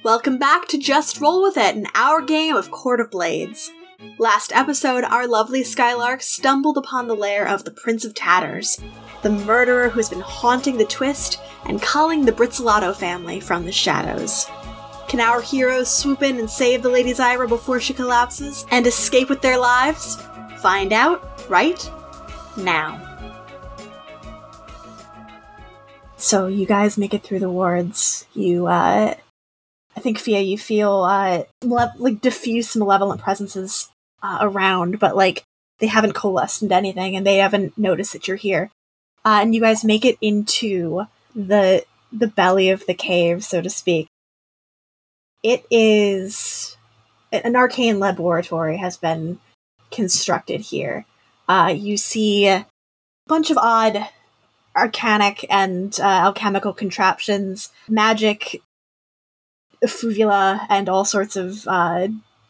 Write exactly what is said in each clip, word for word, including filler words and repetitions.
Welcome back to Just Roll With It, an hour game of Court of Blades. Last episode, our lovely Skylark stumbled upon the lair of the Prince of Tatters, the murderer who has been haunting the Twist and culling the Britzelato family from the shadows. Can our heroes swoop in and save the Lady Zyra before she collapses and escape with their lives? Find out right now. So you guys make it through the wards. You, uh... I think, Fia, you feel, uh, male- like, diffuse malevolent presences uh, around, but, like, they haven't coalesced into anything, and they haven't noticed that you're here. Uh, and you guys make it into the the belly of the cave, so to speak. It is... An arcane laboratory has been constructed here. Uh, you see a bunch of odd arcanic and uh, alchemical contraptions, magic, fuvula, and all sorts of uh,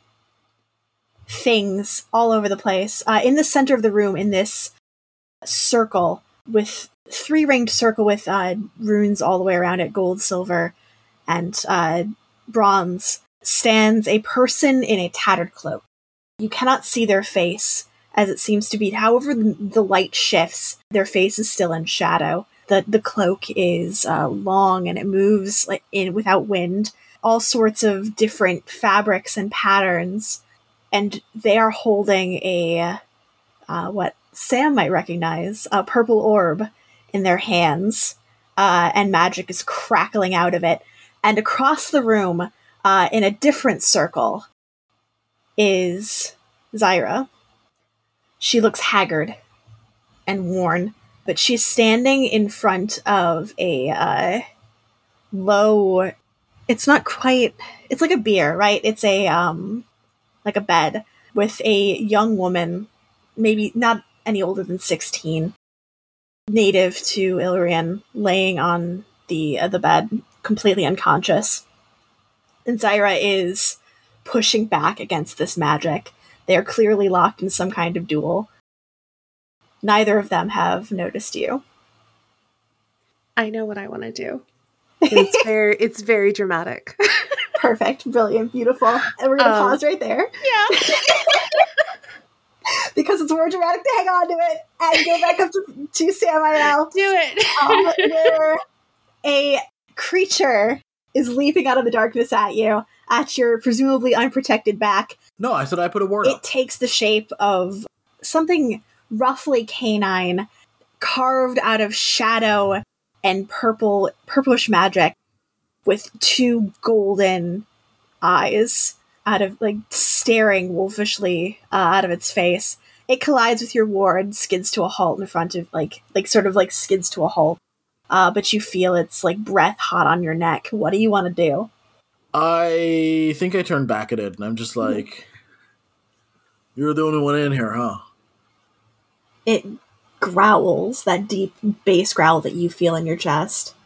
things all over the place. Uh, in the center of the room, in this circle, with three-ringed circle with uh, runes all the way around it, gold, silver, and uh, bronze, stands a person in a tattered cloak. You cannot see their face, as it seems to be. However the, the light shifts, their face is still in shadow. The the cloak is uh, long, and it moves like in without wind. All sorts of different fabrics and patterns, and they are holding a, uh, what Sam might recognize, a purple orb in their hands, uh, and magic is crackling out of it. And across the room, uh, in a different circle, is Zyra. She looks haggard and worn, but she's standing in front of a uh, low... It's not quite... It's like a bier, right? It's a, um... like a bed with a young woman, maybe not any older than sixteen, native to Illyrian, laying on the uh, the bed, completely unconscious. And Zyra is pushing back against this magic. They are clearly locked in some kind of duel. Neither of them have noticed you. I know what I want to do. It's very, it's very dramatic. Perfect, brilliant, beautiful. And we're going to um, pause right there. Yeah. Because it's more dramatic to hang on to it and go back up to, to Sam I L. Do it. um, where a creature is leaping out of the darkness at you, at your presumably unprotected back. No, I said I put a word It up. takes the shape of something roughly canine, carved out of shadow and purple, purplish magic, with two golden eyes out of, like, staring wolfishly uh, out of its face. It collides with your ward, skids to a halt in front of, like, like sort of like skids to a halt. Uh, but you feel its, like, breath hot on your neck. What do you want to do? I think I turned back at it, and I'm just like, mm-hmm. You're the only one in here, huh? It growls, that deep bass growl that you feel in your chest.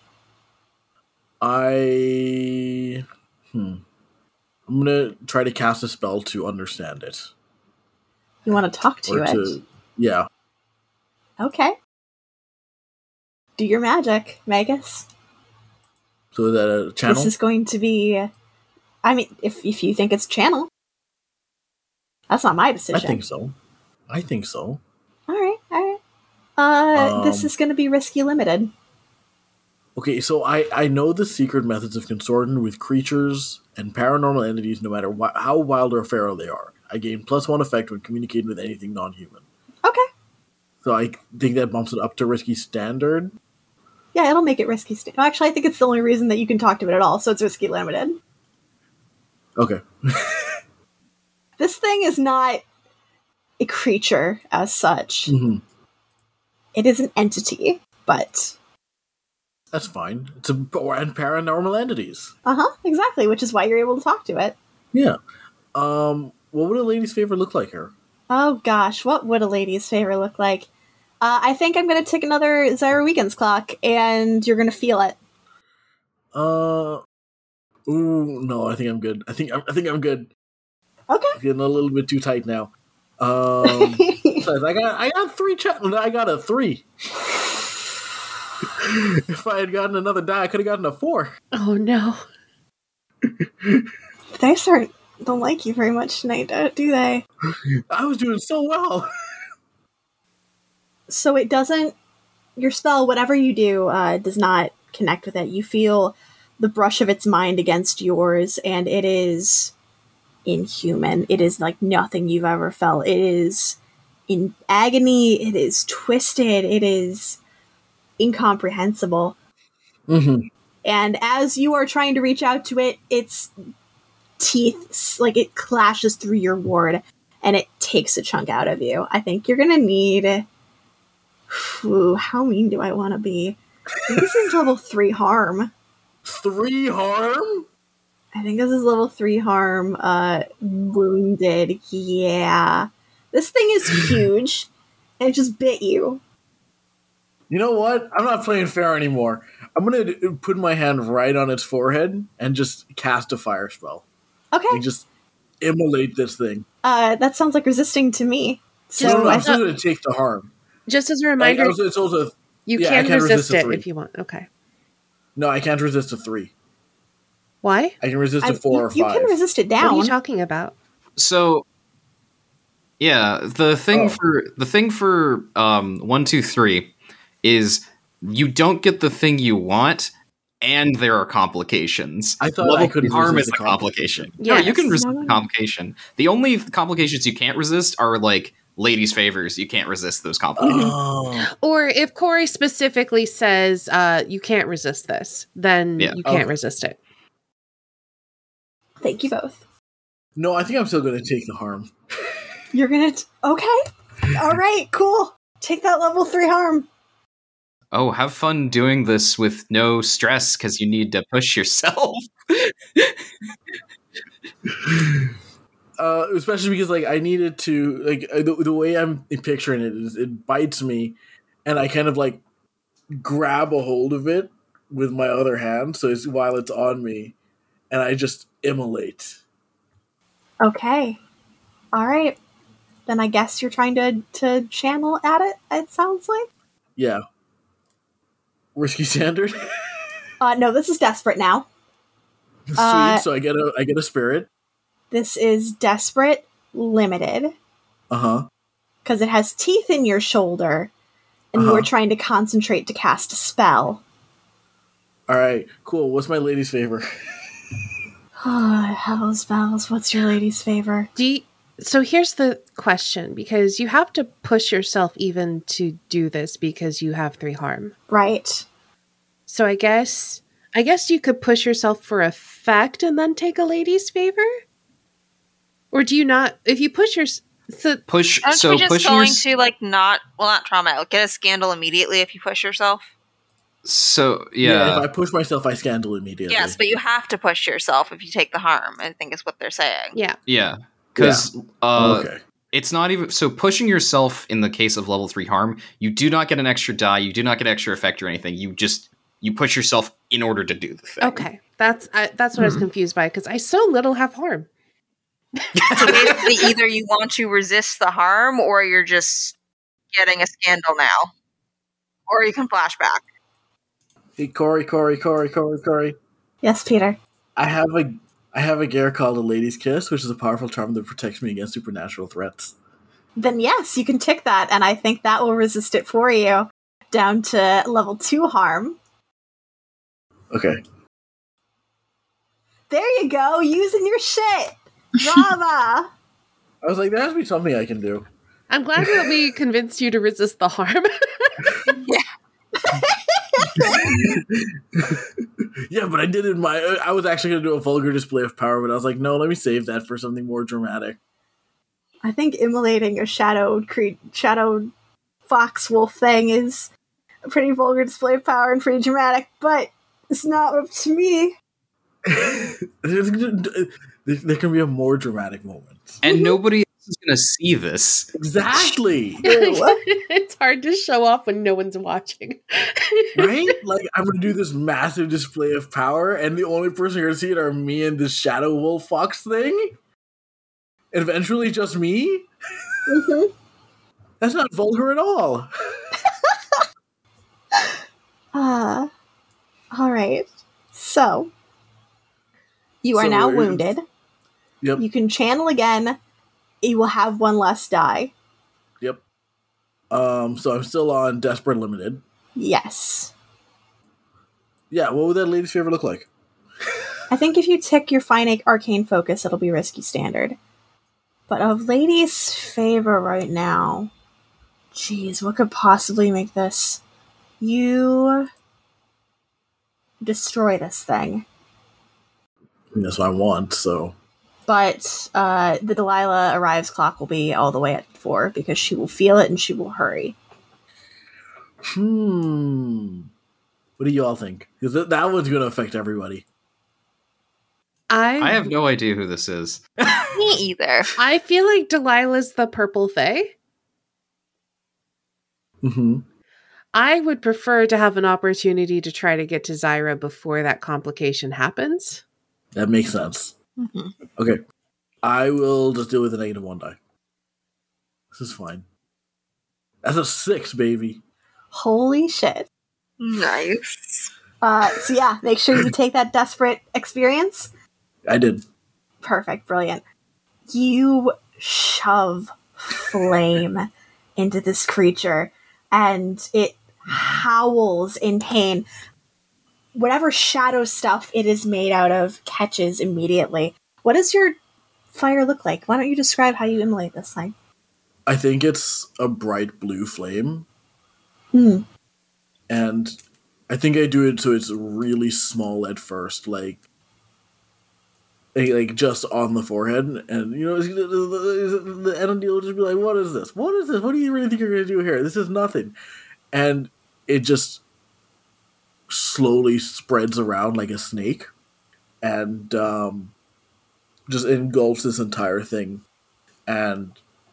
I... Hmm. I'm gonna try to cast a spell to understand it. You want to talk to or it? To, yeah. Okay. Do your magic, Magus. So is that a channel? This is going to be... I mean, if if you think it's channel. That's not my decision. I think so. I think so. Alright, alright. Uh, um, this is going to be risky limited. Okay, so I, I know the secret methods of consorting with creatures and paranormal entities no matter wh- how wild or feral they are. I gain plus one effect when communicating with anything non-human. Okay. So I think that bumps it up to risky standard. Yeah, it'll make it risky standard. Actually, I think it's the only reason that you can talk to it at all, so it's risky limited. Okay. This thing is not a creature as such. Mm-hmm. It is an entity, but... That's fine. It's a, and paranormal entities. Uh-huh, exactly, which is why you're able to talk to it. Yeah. Um, what would a lady's favorite look like here? Oh gosh, what would a lady's favorite look like? Uh, I think I'm going to take another Zyra Weekends clock, and you're going to feel it. Uh, ooh, no, I think I'm good. I think I'm, I think I'm good. Okay. It's getting a little bit too tight now. Um, I got, I got three. Ch- I got a three. If I had gotten another die, I could have gotten a four. Oh no! They aren't don't like you very much tonight, do they? I was doing so well. So it doesn't. Your spell, whatever you do, uh, does not connect with it. You feel the brush of its mind against yours, and it is inhuman. It is like nothing you've ever felt. It is in agony. It is twisted. It is incomprehensible. Mm-hmm. And as you are trying to reach out to it, its teeth, like it clashes through your ward, and it takes a chunk out of you. I think you're gonna need. Ooh, how mean do I want to be? I think this is level three harm. Three harm? I think this is level three harm. Uh, wounded. Yeah. This thing is huge, and it just bit you. You know what? I'm not playing fair anymore. I'm going to put my hand right on its forehead and just cast a fire spell. Okay. And just immolate this thing. Uh, that sounds like resisting to me. So no, no, no, I I'm still thought- going to take the harm. Just as a reminder, Like, it's also, you yeah, can, can resist, resist a it three. if you want. Okay. No, I can't resist a three. Why? I can resist I- a four you, or five. you can resist it What are down. you talking about? So, yeah, the thing Oh. for the thing for um, one, two, three is you don't get the thing you want, and there are complications. I thought Level I couldn't harm resist is the a complication. complication. No, you can Yes. resist No, no, the no. complication. The only complications you can't resist are like ladies' favors. You can't resist those complications. Oh. Or if Corey specifically says uh, you can't resist this, then Yeah. you can't Okay. resist it. Thank you both. No, I think I'm still going to take the harm. You're gonna. T- okay. All right. Cool. Take that level three harm. Oh, have fun doing this with no stress because you need to push yourself. Uh, especially because like I needed to like uh, the, the way I'm picturing it is it bites me, and I kind of like grab a hold of it with my other hand, so it's while it's on me, and I just immolate. Okay. All right. Then I guess you're trying to to channel at it. It sounds like. Yeah. Risky standard. Uh, no, this is desperate now. Sweet. Uh, so I get a I get a spirit. This is desperate limited Uh huh. because it has teeth in your shoulder, and you Uh-huh. were trying to concentrate to cast a spell. All right. Cool. What's my lady's favor? Oh, hell spells. What's your lady's favor? Do you, so here's the question, because you have to push yourself even to do this because you have three harm. Right. So I guess I guess you could push yourself for effect and then take a lady's favor? Or do you not if you push your so Push. Aren't so we just push going your. to like not well not trauma like, get a scandal immediately if you push yourself? So If yeah. I push myself, I scandal immediately. Yes, but you have to push yourself if you take the harm, I think is what they're saying. yeah. Yeah, because uh, okay. it's not even so. Pushing yourself in the case of level three harm, you do not get an extra die. You do not get extra effect or anything. You just you push yourself in order to do the thing. Okay. That's I, that's what I was confused by because I so little have harm. So basically either you want to resist the harm or you're just getting a scandal now. Or you can flashback. Hey, Corey, Corey, Corey, Corey, Corey. Yes, Peter. I have a I have a gear called a Lady's Kiss, which is a powerful charm that protects me against supernatural threats. Then yes, you can tick that, and I think that will resist it for you down to level two harm. Okay. There you go, using your shit. Brava. I was like, there has to be something I can do. I'm glad that we convinced you to resist the harm. Yeah, but I did it in my. I was actually going to do a vulgar display of power, but I was like, no, let me save that for something more dramatic. I think immolating a shadowed cre- shadowed fox wolf thing is a pretty vulgar display of power and pretty dramatic, but it's not up to me. There can be a more dramatic moment. And nobody else is going to see this. Exactly. Ew. It's hard to show off when no one's watching. Right? Like, I'm going to do this massive display of power, and the only person you're going to see it are me and this shadow wolf fox thing? And eventually just me? Mm-hmm. That's not vulgar at all. Uh, all right. So, You are So now we're- wounded. Yep. You can channel again. You will have one less die. Yep. Um, so I'm still on Desperate Limited. Yes. Yeah, what would that lady's favor look like? I think if you tick your Fine Arcane Focus, it'll be Risky Standard. But of Lady's Favor right now... Jeez, what could possibly make this? You... destroy this thing. I mean, that's what I want, so... But uh, the Delilah arrives clock will be all the way at four because she will feel it and she will hurry. Hmm. What do you all think? Because th- that one's going to affect everybody. I I have no idea who this is. Me either. I feel like Delilah's the purple fae. Mm-hmm. I would prefer to have an opportunity to try to get to Zyra before that complication happens. That makes sense. Mm-hmm. Okay. I will just deal with a negative one die. This is fine. That's a six, baby. Holy shit. Nice. Uh, so yeah, make sure you take that desperate experience. I did. Perfect, brilliant. You shove flame into this creature, and it howls in pain. Whatever shadow stuff it is made out of catches immediately. What does your fire look like? Why don't you describe how you immolate this thing? I think it's a bright blue flame. Hmm. And I think I do it so it's really small at first, like like, like just on the forehead, and you know, the enemy will just be like, "What is this? What is this? What do you really think you're going to do here? This is nothing," and it just slowly spreads around like a snake, and um, just engulfs this entire thing, and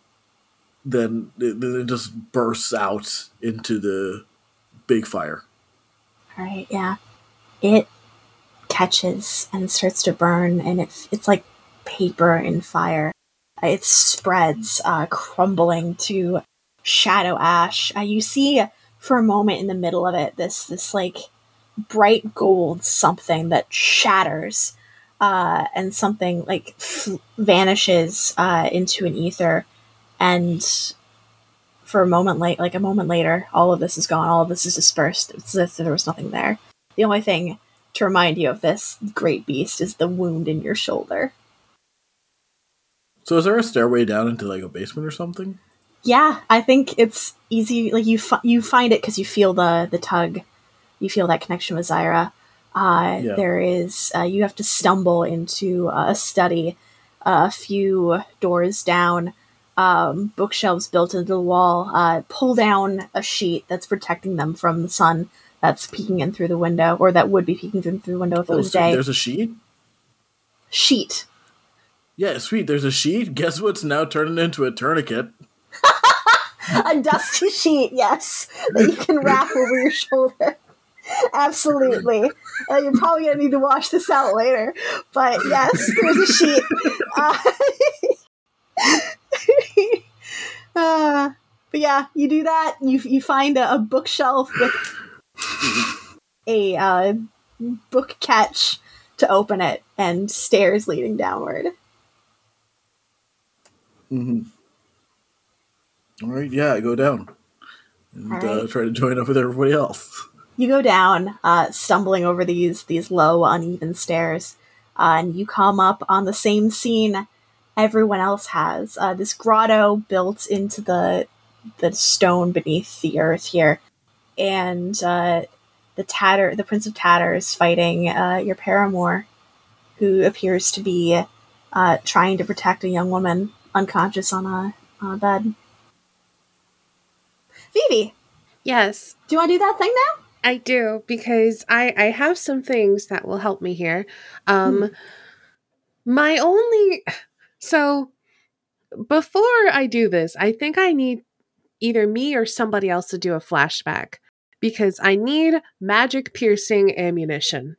then it, then it just bursts out into the big fire. Alright, yeah. It catches and starts to burn, and it, it's like paper in fire. It spreads, uh, crumbling to shadow ash. Uh, you see, for a moment in the middle of it, this, this like, bright gold something that shatters, uh, and something, like, f- vanishes uh, into an ether, and for a moment late, like a moment later, all of this is gone, all of this is dispersed. It's as if there was nothing there. The only thing to remind you of this great beast is the wound in your shoulder. So is there a stairway down into like a basement or something? Yeah, I think it's easy. Like you, fi- you find it because you feel the the tug, you feel that connection with Zyra. Uh, Yeah. There is uh, you have to stumble into uh, a study, uh, a few doors down, um, bookshelves built into the wall. Uh, pull down a sheet that's protecting them from the sun that's peeking in through the window, or that would be peeking through the window if it Oh, was so day. there's a sheet? Sheet. Yeah, sweet. There's a sheet. Guess what's now turning into a tourniquet? A dusty sheet, yes, that you can wrap over your shoulder. Absolutely. Uh, you're probably going to need to wash this out later. But yes, there's a sheet. Uh, uh, but yeah, you do that. You you find a, a bookshelf with a uh, book catch to open it and stairs leading downward. Mm-hmm. All right, yeah, I go down and All uh, right. try to join up with everybody else. You go down, uh, stumbling over these these low, uneven stairs, uh, and you come up on the same scene everyone else has. Uh, this grotto built into the the stone beneath the earth here, and uh, the tatter, the Prince of Tatters, fighting uh, your paramour, who appears to be uh, trying to protect a young woman unconscious on a on a bed. Vivi, Yes, do you want to do that thing now? I do, because I, I have some things that will help me here. Um, my only... So, before I do this, I think I need either me or somebody else to do a flashback, because I need magic piercing ammunition.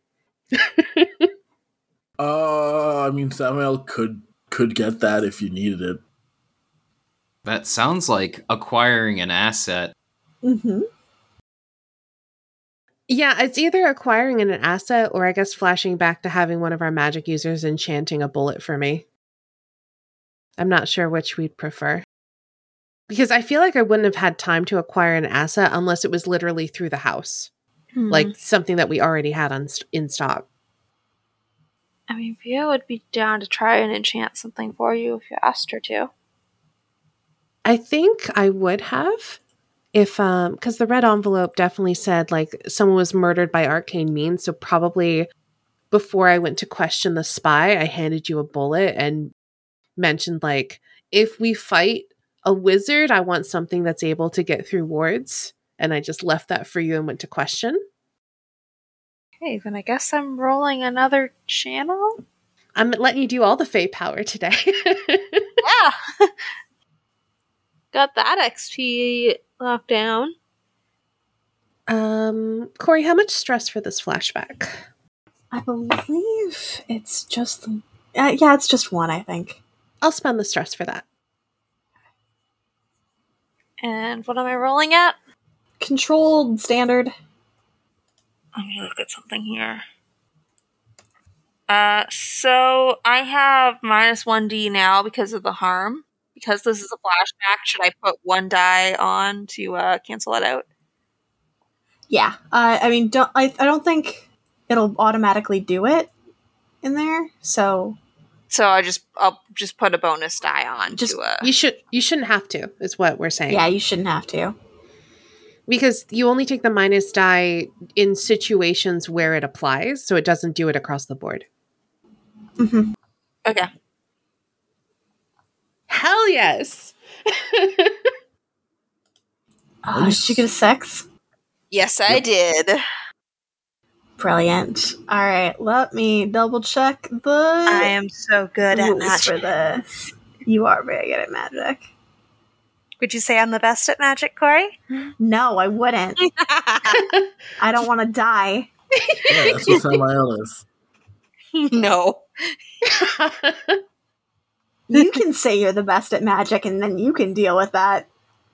Uh, I mean, Samuel could could get that if you needed it. That sounds like acquiring an asset. Mm-hmm. Yeah, it's either acquiring an asset or I guess flashing back to having one of our magic users enchanting a bullet for me. I'm not sure which we'd prefer. Because I feel like I wouldn't have had time to acquire an asset unless it was literally through the house. Hmm. Like something that we already had on st- in stock. I mean, Via would be down to try and enchant something for you if you asked her to. I think I would have if, um, because the red envelope definitely said like someone was murdered by arcane means. So probably before I went to question the spy, I handed you a bullet and mentioned like, if we fight a wizard, I want something that's able to get through wards. And I just left that for you and went to question. Okay, then I guess I'm rolling another channel? I'm letting you do all the Fae power today. Yeah! Got that X P locked down. um, Corey, how much stress for this flashback? I believe it's just... Uh, yeah, it's just one, I think. I'll spend the stress for that. And what am I rolling at? Controlled standard. Let me look at something here. Uh, so I have minus one D now because of the harm. Because this is a flashback, should I put one die on to uh, cancel it out? Yeah. Uh, I mean, don't, I, I don't think it'll automatically do it in there, so... So I just I'll just put a bonus die on Just- to uh You should you shouldn't have to, is what we're saying. Yeah, you shouldn't have to. Because you only take the minus die in situations where it applies, so it doesn't do it across the board. Mm-hmm. Okay. Hell yes! Oh, did you get a six? Yes, I did. Brilliant. All right, let me double check the I am so good at rules magic. for this. You are very good at magic. Would you say I'm the best at magic, Corey? No, I wouldn't. I don't want to die. Yeah, that's what Samael is. No. You can say you're the best at magic, and then you can deal with that.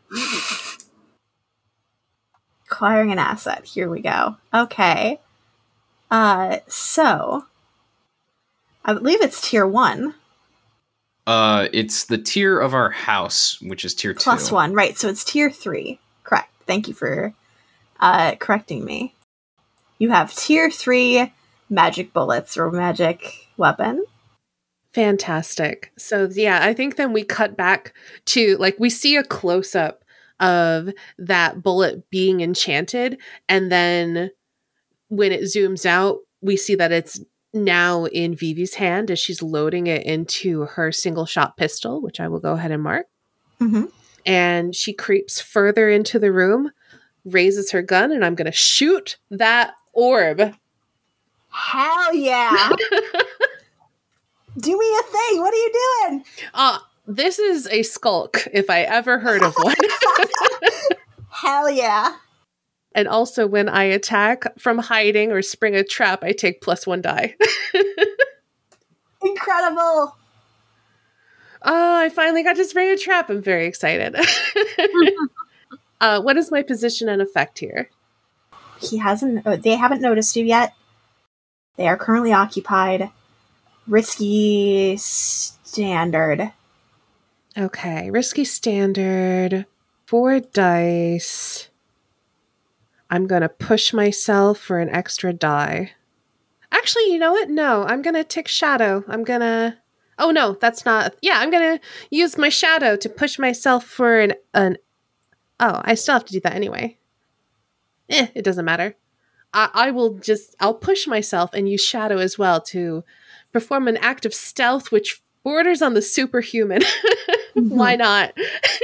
Acquiring an asset. Here we go. Okay. Uh, so I believe it's tier one. Uh, it's the tier of our house, which is tier Plus two. one, right? So it's tier three. Correct. Thank you for uh, correcting me. You have tier three magic bullets or magic weapon. Fantastic. So yeah, I think then we cut back to like we see a close up of that bullet being enchanted, and then when it zooms out, we see that it's now in Vivi's hand as she's loading it into her single shot pistol, which I will go ahead and mark. Mm-hmm. And she creeps further into the room, raises her gun, and I'm going to shoot that orb. Hell yeah! Do me a thing. What are you doing? Uh, this is a skulk, if I ever heard of one. Hell yeah. And also when I attack from hiding or spring a trap, I take plus one die. Incredible. Oh, I finally got to spring a trap. I'm very excited. uh, what is my position and effect here? He hasn't, oh, they haven't noticed you yet. They are currently occupied. Risky standard. Okay, risky standard. Four dice. I'm going to push myself for an extra die. Actually, you know what? No, I'm going to tick shadow. I'm going to... Oh, no, that's not... Yeah, I'm going to use my shadow to push myself for an... an. Oh, I still have to do that anyway. Eh, it doesn't matter. I, I will just... I'll push myself and use shadow as well to perform an act of stealth which borders on the superhuman. Why not?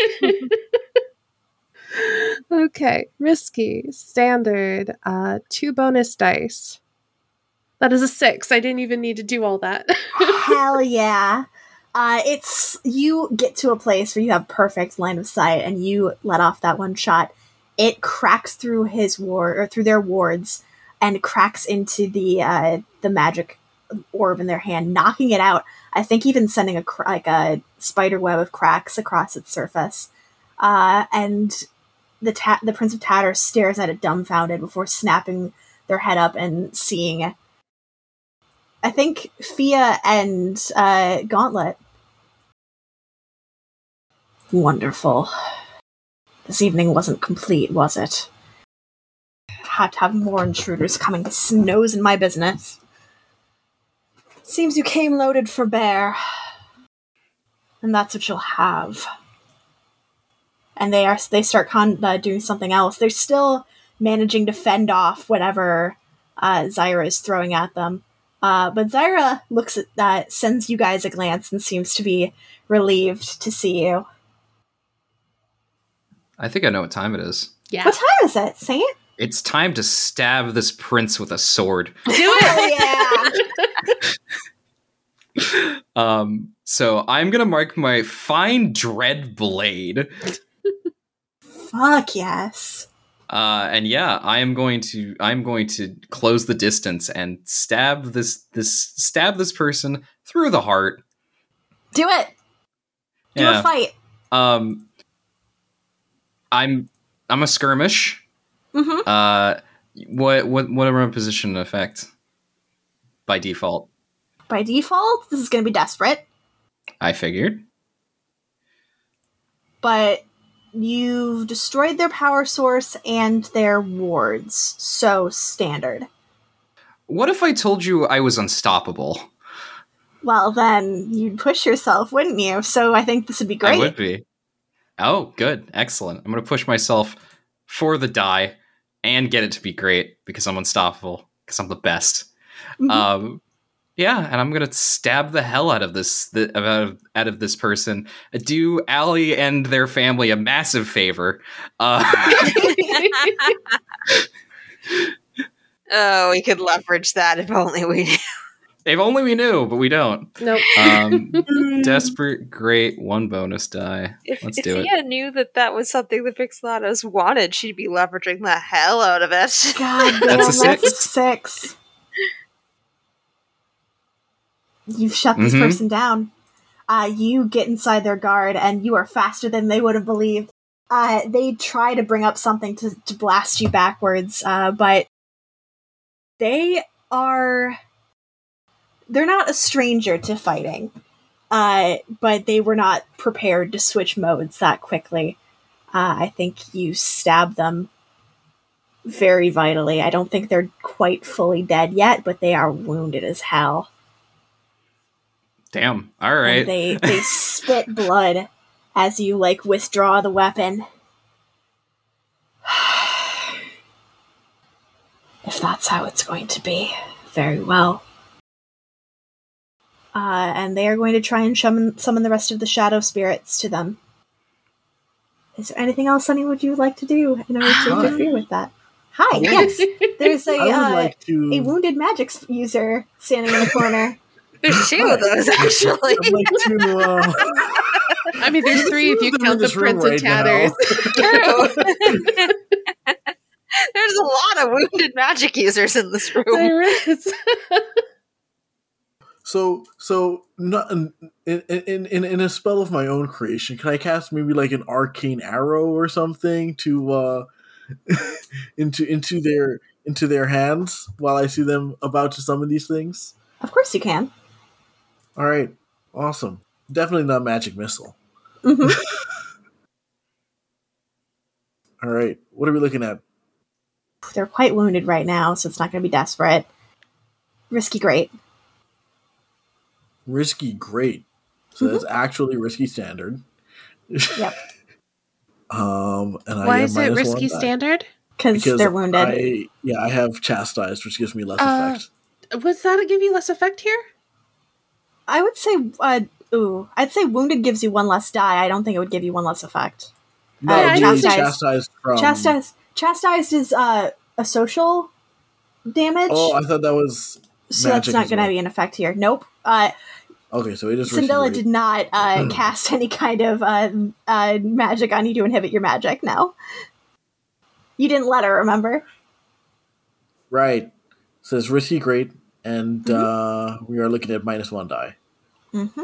Okay, risky, standard, uh, two bonus dice. That is a six. I didn't even need to do all that. Hell yeah. Uh, it's, you get to a place where you have perfect line of sight and you let off that one shot. It cracks through his ward, or through their wards, and cracks into the, uh, the magic orb in their hand, knocking it out. I think even sending a, cr- like a spider web of cracks across its surface. Uh, and the ta- the Prince of Tatter stares at it dumbfounded before snapping their head up and seeing, I think, Fia and uh, Gauntlet. Wonderful. This evening wasn't complete, was it? Had to have more intruders coming to nose in my business. Seems you came loaded for bear. And that's what you'll have. And they are they start con- uh, doing something else. They're still managing to fend off whatever uh, Zyra is throwing at them. Uh, but Zyra looks at that, sends you guys a glance, and seems to be relieved to see you. I think I know what time it is. Yeah. What time is it? Say it. It's time to stab this prince with a sword. Do it! Yeah. Um, so I'm gonna mark my fine dread blade. Fuck yes. Uh, and yeah, I am going to I'm going to close the distance and stab this this stab this person through the heart. Do it. Do Yeah. a fight. Um, I'm I'm a skirmish. Mm-hmm. Uh, what what what am I position and effect by default? By default, this is going to be desperate, I figured. but you've destroyed their power source and their wards, so standard. What if I told you I was unstoppable? Well, then you'd push yourself, wouldn't you? So I think this would be great. I would be. Oh, good. Excellent. I'm going to push myself for the die and get it to be great because I'm unstoppable, because I'm the best. Mhm. Um, yeah, and I'm going to stab the hell out of this the, out, of, out of this person. Do Allie and their family a massive favor. Uh, Oh, we could leverage that if only we knew. if only we knew, but we don't. Nope. Um, Mm. desperate, great, one bonus die. If, Let's if do it. Thea knew that that was something the Pixelatos wanted, she'd be leveraging the hell out of it. God damn, That's a that's a six. six. You've shut this Mhm. person down. Uh, you get inside their guard, and you are faster than they would have believed. Uh, they try to bring up something to, to blast you backwards, uh, but they are... They're not a stranger to fighting, uh, but they were not prepared to switch modes that quickly. Uh, I think you stab them very vitally. I don't think they're quite fully dead yet, but they are wounded as hell. Damn. All right. And they they spit blood as you like withdraw the weapon. If that's how it's going to be, very well. Uh, and they are going to try and summon, summon the rest of the shadow spirits to them. Is there anything else anyone would you like to do in order to Hi. interfere with that? Hi, I would- yes. There's a I would uh, like to. a wounded magic s- user standing in the corner. There's two of those, actually. I'd like to. Uh, I mean, there's three if you Them in count the this room Prince and right Tatters. now. There's a lot of wounded magic users in this room. There is. So, so not in, in in in in a spell of my own creation, can I cast maybe like an arcane arrow or something to uh into into their into their hands while I see them about to summon these things? Of course you can. All right, awesome. Definitely not magic missile. hmm All right, what are we looking at? They're quite wounded right now, so it's not going to be desperate. Risky great. Risky great. So that's actually risky standard. Yep. Um, and I Why have is it minus risky one die. standard? Because Because they're wounded. I, yeah, I have chastised, which gives me less Uh, effect. Was that give you less effect here? I would say, uh, ooh, I'd say wounded gives you one less die. I don't think it would give you one less effect. No, uh, the chastised- chastised from. chastised, chastised is uh, a social damage, Oh, I thought that was so that's magic not as going to well. be an effect here. Nope. Uh, Okay, so it is risky Syndilla great. did not uh, cast any kind of uh, uh, magic on you to inhibit your magic. No, you didn't let her. Remember? Right. So it's risky great, and Mhm. uh, we are looking at minus one die. Mm-hmm.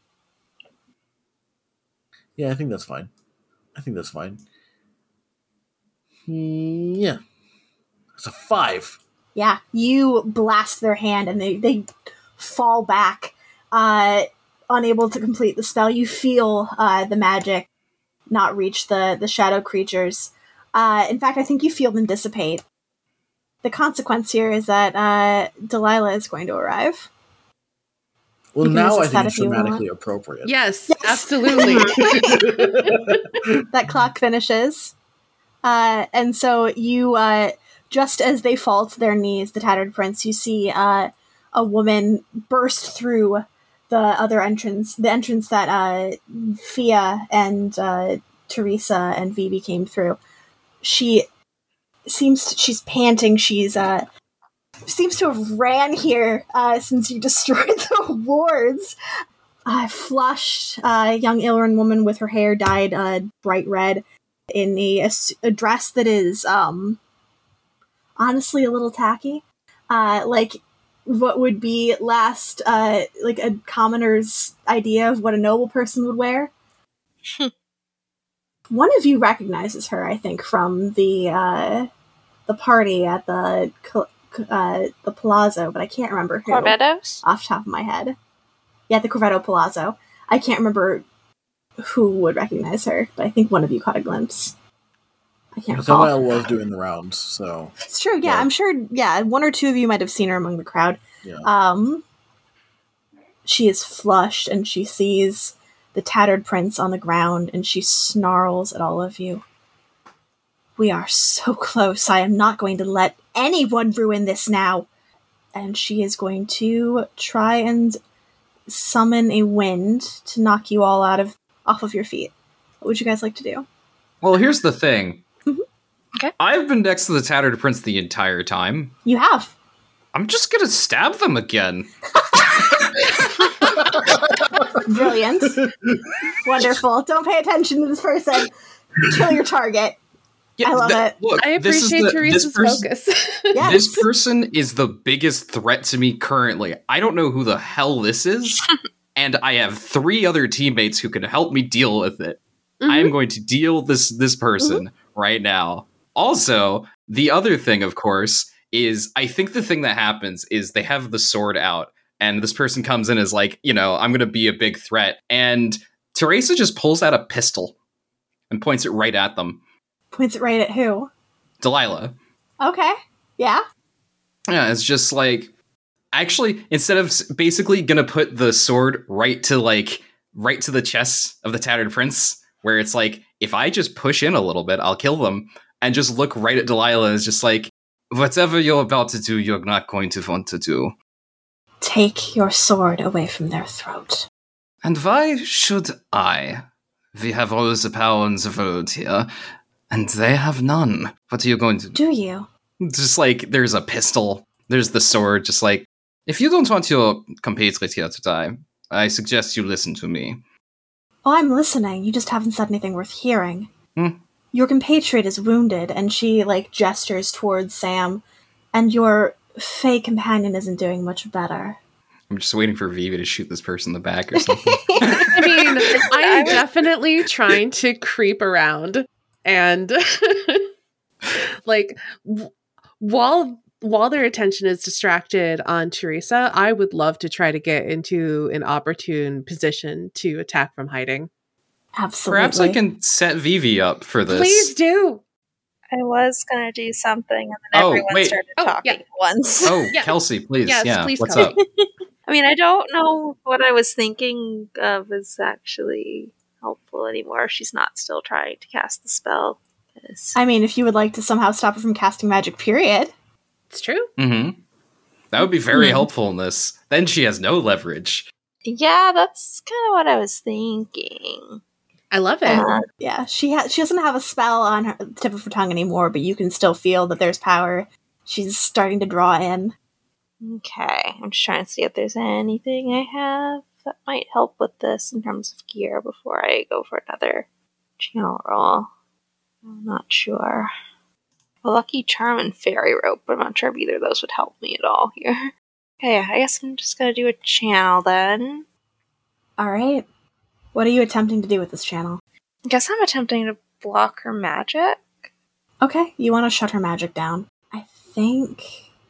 Yeah, I think that's fine. I think that's fine. Yeah. It's a five. Yeah, you blast their hand and they, they fall back, uh, unable to complete the spell. You feel uh, the magic not reach the, the shadow creatures. Uh, in fact, I think you feel them dissipate. The consequence here is that uh, Delilah is going to arrive. Well, You can now I resist that think it's if you want. dramatically appropriate. Yes, Yes. absolutely. That clock finishes. Uh, and so you, uh, just as they fall to their knees, the Tattered Prince, you see uh, a woman burst through the other entrance, the entrance that uh, Fia and uh, Teresa and Vivi came through. She seems to, she's panting. She's uh, seems to have ran here uh, since you destroyed the wards. Uh, flushed, uh, young Ilran woman with her hair dyed uh, bright red in a, a, a dress that is um, honestly a little tacky. Uh, like what would be last, uh, like a commoner's idea of what a noble person would wear. One of you recognizes her, I think, from the uh, the party at the uh, the Palazzo, but I can't remember who Corvettos? off the top of my head. Yeah, the Corvetto Palazzo. I can't remember who would recognize her, but I think one of you caught a glimpse. I can't recall. Samael was doing the rounds, so It's true, yeah, Yeah. I'm sure, yeah, one or two of you might have seen her among the crowd. yeah. Um, she is flushed, and she sees the Tattered Prince on the ground, and she snarls at all of you. We are so close. I am not going to let anyone ruin this now. And she is going to try and summon a wind to knock you all out of off of your feet. What would you guys like to do? Well, here's the thing. Mhm. Okay. I've been next to the Tattered Prince the entire time. You have. I'm just gonna stab them again. Brilliant. Wonderful. Don't pay attention to this person. Kill your target. Yeah, I love that- it. Look, I this is appreciate the- Teresa's this person- focus. Yes. This person is the biggest threat to me currently. I don't know who the hell this is, and I have three other teammates who can help me deal with it. I am going to deal this this person right now. Also, the other thing, of course, is I think the thing that happens is they have the sword out, and this person comes in as like, you know, I'm going to be a big threat, and Teresa just pulls out a pistol and points it right at them. Points it right at who? Delilah. Okay. Yeah. Yeah, it's just like, actually, instead of s- basically gonna put the sword right to like right to the chest of the Tattered Prince, where it's like, if I just push in a little bit, I'll kill them, and just look right at Delilah is just like, whatever you're about to do, you're not going to want to do. Take your sword away from their throat. And why should I? We have all the power in the world here, and they have none. What are you going to do? Do you? Just like, there's a pistol, there's the sword, just like, if you don't want your compatriot here to die, I suggest you listen to me. Oh, I'm listening. You just haven't said anything worth hearing. Hmm. Your compatriot is wounded, and she, like, gestures towards Sam, and your Fey companion isn't doing much better. I'm just waiting for Vivi to shoot this person in the back or something. I mean, I'm definitely trying to creep around and like w- while while their attention is distracted on Teresa, I would love to try to get into an opportune position to attack from hiding. Absolutely. Perhaps I can set Vivi up for this. Please do. I was gonna do something, and then Oh, everyone wait. started Oh, talking yeah. at once. Oh, Yeah. Kelsey, please. Yes, yeah, please what's go. up? I mean, I don't know what I was thinking of is actually helpful anymore. She's not still trying to cast the spell. 'Cause- I mean, if you would like to somehow stop her from casting magic, period. It's true. Mm-hmm. That would be very Hmm. helpful in this. Then she has no leverage. yeah, that's kind of what I was thinking. I love it. Uh, Yeah, she ha- she doesn't have a spell on her the tip of her tongue anymore, but you can still feel that there's power. She's starting to draw in. okay, I'm just trying to see if there's anything I have that might help with this in terms of gear before I go for another channel roll. I'm not sure. A lucky charm and fairy rope, but I'm not sure if either of those would help me at all here. Okay, I guess I'm just gonna do a channel then. All right. What are you attempting to do with this channel? I guess I'm attempting to block her magic. Okay, you want to shut her magic down. I think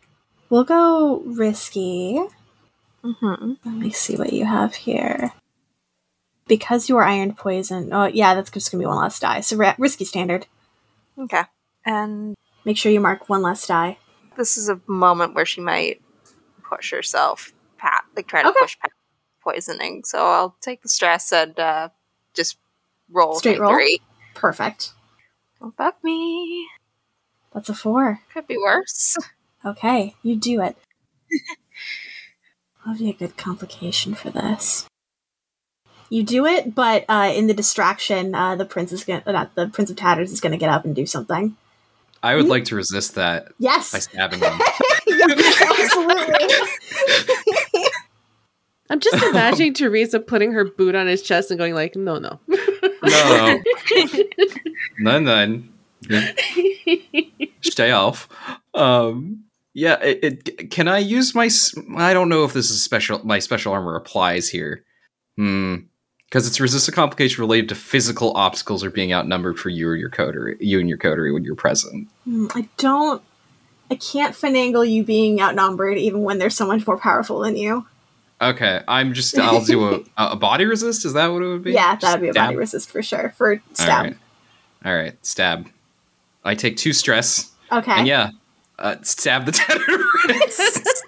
We'll go risky. Mm-hmm. Let me see what you have here. Because you are iron poison. Oh, yeah, that's just going to be one less die. So ra- risky standard. Okay. And Make sure you mark one less die. this is a moment where she might push herself, pat, like try to Okay. push past poisoning. So I'll take the stress and uh, just roll Straight roll? three. Perfect. Don't fuck me. That's a four. Could be worse. Okay, you do it. That'll be a good complication for this. You do it, but uh, in the distraction, uh, the prince is gonna, uh, not the Prince of Tatters is going to get up and do something. I would like to resist that Yes. by stabbing him. Yes, absolutely. I'm just imagining Teresa putting her boot on his chest and going like, no, no. No. None, none. Stay off. Um, yeah, it, it, can I use my... s- I don't know if this is special. My special armor applies here. Hmm. Because it's resist a complication related to physical obstacles or being outnumbered for you or your coterie, you and your coterie when you're present. Hmm, I don't... I can't finagle you being outnumbered even when there's so much more powerful than you. Okay, I'm just... I'll do a, a body resist? Is that what it would be? Yeah, that would be a Stab? body resist for sure. For stab. All right. All right, stab. I take two stress. Okay. And yeah, uh, stab the tattered wrist.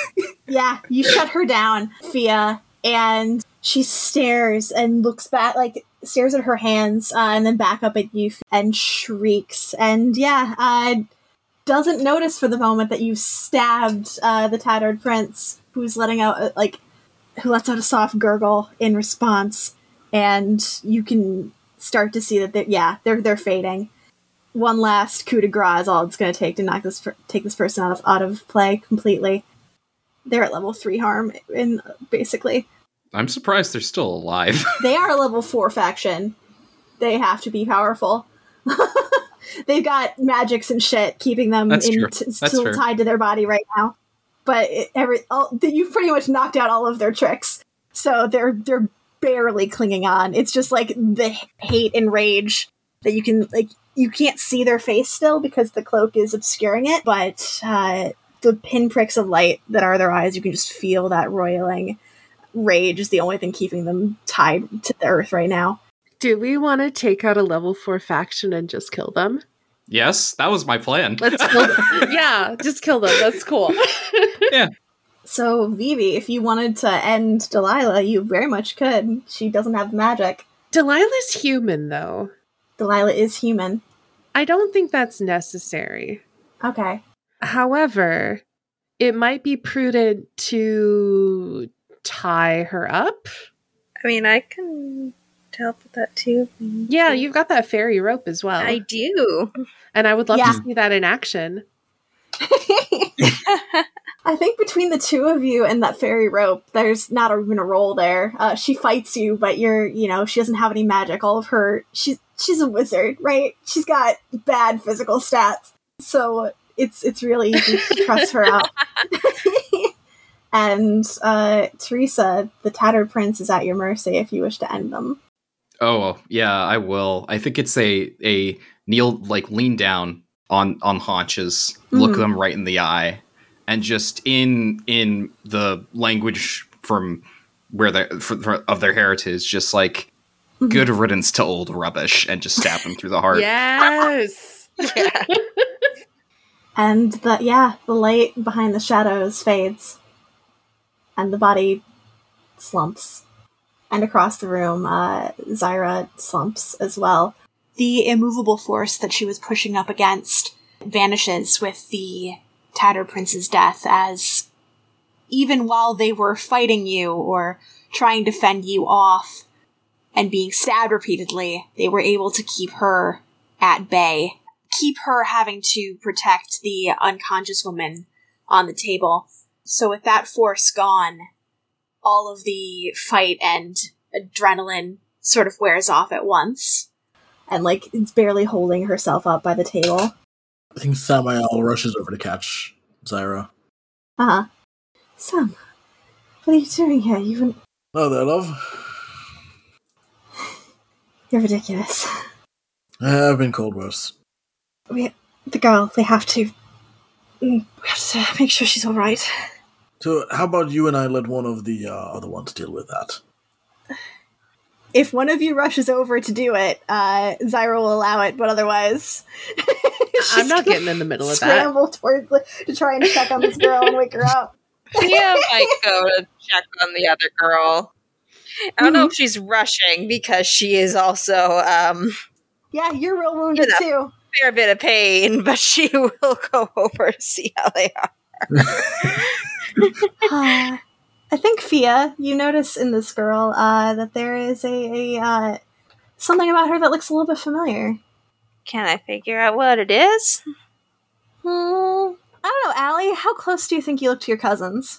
Yeah, you shut her down, Fia, and she stares and looks back, like, stares at her hands, uh, and then back up at you and shrieks. And yeah, uh, doesn't notice for the moment that you've stabbed uh, the tattered prince, who's letting out, uh, like, who lets out a soft gurgle in response. And you can start to see that, they're, yeah, they're they're fading. One last coup de grace is all it's going to take to knock this per- take this person out of out of play completely. They're at level three harm, in basically. I'm surprised they're still alive. They are a level four faction. They have to be powerful. They've got magics and shit keeping them That's in true. t- That's still fair. tied to their body right now. But it, every all, you've pretty much knocked out all of their tricks, so they're they're barely clinging on. It's just like the h- hate and rage that you can like. You can't see their face still because the cloak is obscuring it, but uh, the pinpricks of light that are their eyes, you can just feel that roiling rage is the only thing keeping them tied to the earth right now. Do we want to take out a level four faction and just kill them? Yes, that was my plan. Let's kill them. Yeah, just kill them. That's cool. Yeah. So, Vivi, if you wanted to end Delilah, you very much could. She doesn't have magic. Delilah's human, though. Delilah is human. I don't think that's necessary. Okay. However, it might be prudent to tie her up. I mean, I can help with that too. Yeah, you've got that fairy rope as well. I do. and I would love Yeah. to see that in action. I think between the two of you and that fairy rope, there's not even a roll there. Uh, she fights you, but you're, you know, she doesn't have any magic. All of her, she's she's a wizard, right? She's got bad physical stats, so it's it's really easy to trust her out. And uh, Teresa, the Tattered Prince is at your mercy if you wish to end them. Oh, yeah, I will. I think it's a a kneel, like lean down on on haunches, look Mhm. them right in the eye, and just in in the language from where they for, for, of their heritage, just like Mhm. good riddance to old rubbish, and just stab them through the heart. Yes. Yeah. And the yeah, the light behind the shadows fades, and the body slumps. And across the room, uh, Zyra slumps as well. The immovable force that she was pushing up against vanishes with the Tattered Prince's death, as even while they were fighting you or trying to fend you off and being stabbed repeatedly, they were able to keep her at bay. Keep her having to protect the unconscious woman on the table. So with that force gone, all of the fight and adrenaline sort of wears off at once. And, like, it's barely holding herself up by the table. I think Samael rushes over to catch Zyra. Uh-huh. Sam, what are you doing here? You've Oh, there, love. You're ridiculous. I've been cold worse. We, the girl, we have to... Mm, we have to make sure she's all right. So how about you and I let one of the uh, other ones deal with that? If one of you rushes over to do it, uh, Zyra will allow it, but otherwise... I'm not getting in the middle of that. Scramble towards to try and check on this girl and wake her up. Fia might go to check on the other girl. I don't mm-hmm. know if she's rushing because she is also, um... Yeah, you're real wounded you know, too. Fair bit of pain, but she will go over to see how they are. uh, I think, Fia, you notice in this girl uh, that there is a, a uh, something about her that looks a little bit familiar. Can I figure out what it is? Hmm, I don't know, Allie. How close do you think you look to your cousins?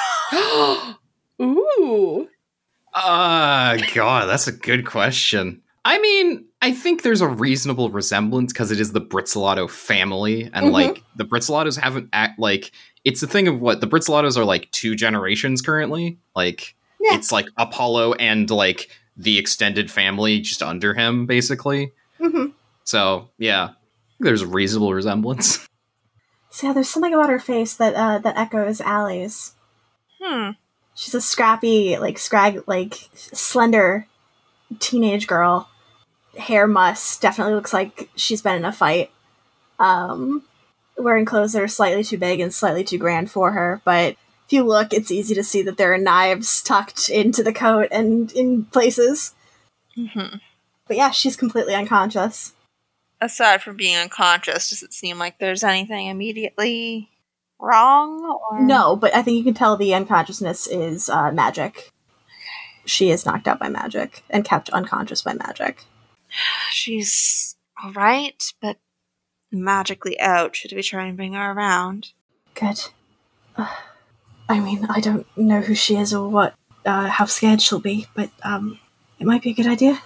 Ooh. Uh, God, that's a good question. I mean, I think there's a reasonable resemblance because it is the Britzelato family, and mm-hmm. like the Britzelatos haven't act like it's a thing of what the Britzelatos are like two generations currently. Like yeah. It's like Apollo and like the extended family just under him, basically. Mm-hmm. So yeah, there's a reasonable resemblance. So yeah, there's something about her face that uh, that echoes Allie's. Hmm. She's a scrappy, like scrag, like slender teenage girl. Hair muss, definitely looks like she's been in a fight. Um, wearing clothes that are slightly too big and slightly too grand for her, but if you look, it's easy to see that there are knives tucked into the coat and in places. Mm-hmm. But yeah, she's completely unconscious. Aside from being unconscious, does it seem like there's anything immediately wrong? Or? No, but I think you can tell the unconsciousness is uh, magic. She is knocked out by magic and kept unconscious by magic. She's alright, but magically out. Should we try and bring her around? Good. Uh, I mean, I don't know who she is or what, uh, how scared she'll be, but um, it might be a good idea.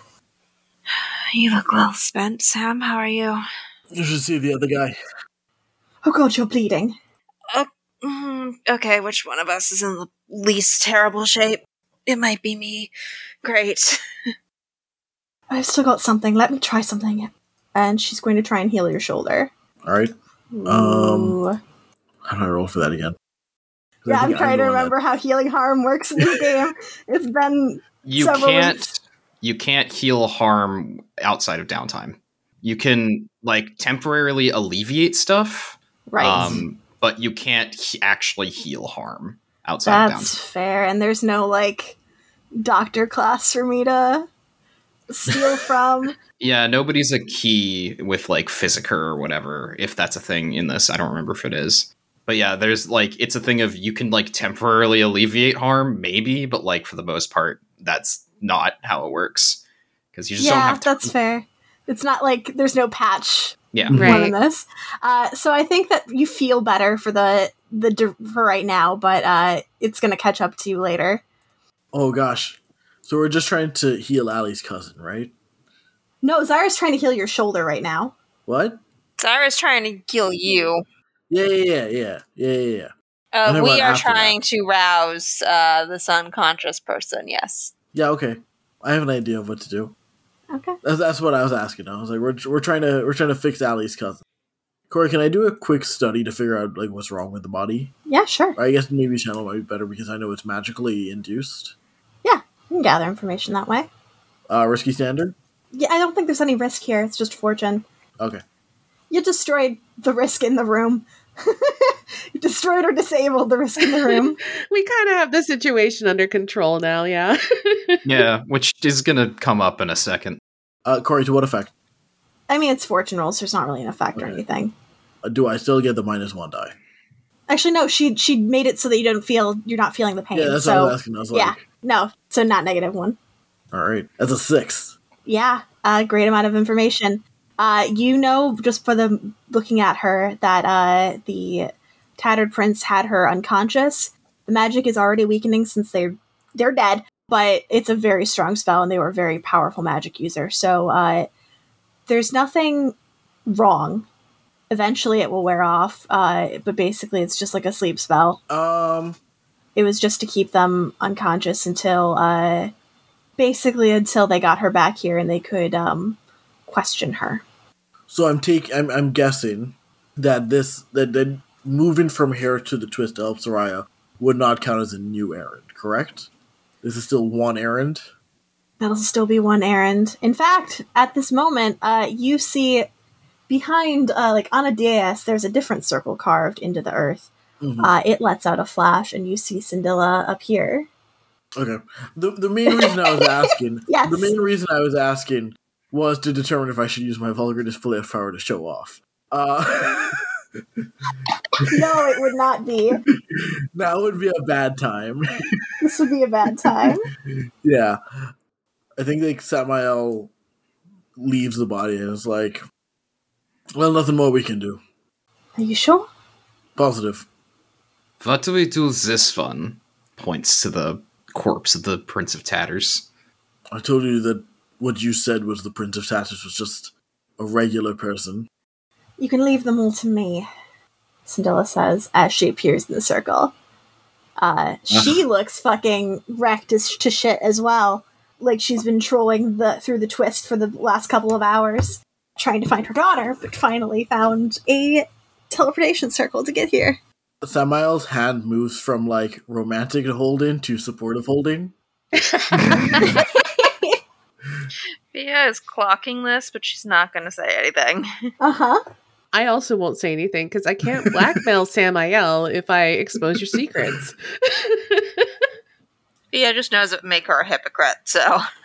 You look well spent, Sam. How are you? You should see the other guy. Oh god, you're bleeding. Uh, mm, okay, which one of us is in the least terrible shape? It might be me. Great. I've still got something. Let me try something. And she's going to try and heal your shoulder. Alright. Um, how do I roll for that again? Yeah, I'm trying to remember that. How healing harm works in this game. It's been you several can't weeks. You can't heal harm outside of downtime. You can like temporarily alleviate stuff, right? Um, but you can't he- actually heal harm outside That's of downtime. That's fair, and there's no like doctor class for me to steal from. Yeah, nobody's a key with like Physiker or whatever, if that's a thing in this. I don't remember if it is. But yeah, there's like, it's a thing of you can like temporarily alleviate harm, maybe, but like for the most part, that's not how it works. Because you just yeah, don't have to. Yeah, that's fair. It's not like there's no patch. Yeah, right. In this. Uh, so I think that you feel better for the the for right now, but uh, it's going to catch up to you later. Oh gosh. So we're just trying to heal Allie's cousin, right? No, Zyra's trying to heal your shoulder right now. What? Zyra's trying to heal you. Yeah, yeah, yeah, yeah, yeah, yeah. Uh, we are trying that. to rouse uh, this unconscious person, yes. Yeah, okay. I have an idea of what to do. Okay. That's, that's what I was asking. I was like, we're we're trying to we're trying to fix Allie's cousin. Corey, can I do a quick study to figure out like what's wrong with the body? Yeah, sure. Or I guess maybe channel might be better because I know it's magically induced. Yeah, you can gather information that way. Uh, risky standard? Yeah, I don't think there's any risk here. It's just fortune. Okay. You destroyed the risk in the room. You destroyed or disabled the risk in the room. We kind of have the situation under control now, yeah. Yeah, which is going to come up in a second. Uh, Corey, to what effect? I mean, it's fortune rolls, so it's not really an effect okay. or anything. Uh, do I still get the minus one die? Actually, no. She she made it so that you don't feel you're not feeling the pain. Yeah, that's so, what I was asking. I was yeah, like, no. So not negative one. All right, that's a six. Yeah, a great amount of information. Uh, you know, just for the looking at her, that uh, the Tattered Prince had her unconscious. The magic is already weakening since they're they're dead, but it's a very strong spell, and they were a very powerful magic user. So uh, there's nothing wrong. Eventually, it will wear off, uh, but basically, it's just like a sleep spell. Um, it was just to keep them unconscious until, uh, basically, until they got her back here and they could um, question her. So I'm take I'm I'm guessing that this that, that moving from here to the Twist to help Soraya would not count as a new errand, correct? This is still one errand? That'll still be one errand. In fact, at this moment, uh, you see behind, uh, like on a dais, there's a different circle carved into the earth. Mm-hmm. Uh, it lets out a flash, and you see Syndilla appear. Okay. The the main reason I was asking, yes. the main reason I was asking was to determine if I should use my vulgar display of power to show off. Uh, no, it would not be. That would be a bad time. This would be a bad time. Yeah. I think like Samael leaves the body and is like, well, nothing more we can do. Are you sure? Positive. What do we do this one? Points to the corpse of the Prince of Tatters. I told you that what you said was the Prince of Tatters was just a regular person. You can leave them all to me, Syndilla says as she appears in the circle. Uh, she looks fucking wrecked as to shit as well. Like she's been trolling the through the Twist for the last couple of hours, trying to find her daughter, but finally found a teleportation circle to get here. Samael's hand moves from like romantic holding to supportive holding. Fia is clocking this, but she's not going to say anything. Uh-huh. I also won't say anything because I can't blackmail Samael if I expose your secrets. Fia just knows it would make her a hypocrite, so.